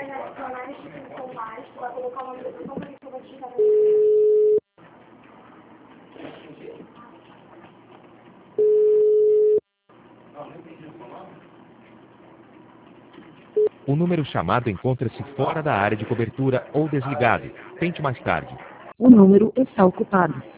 vai adicionar a instituição mais, tu vai colocar o nome da pessoa para que eu vou digitar. O número chamado encontra-se fora da área de cobertura ou desligado. Tente mais tarde. O número está ocupado.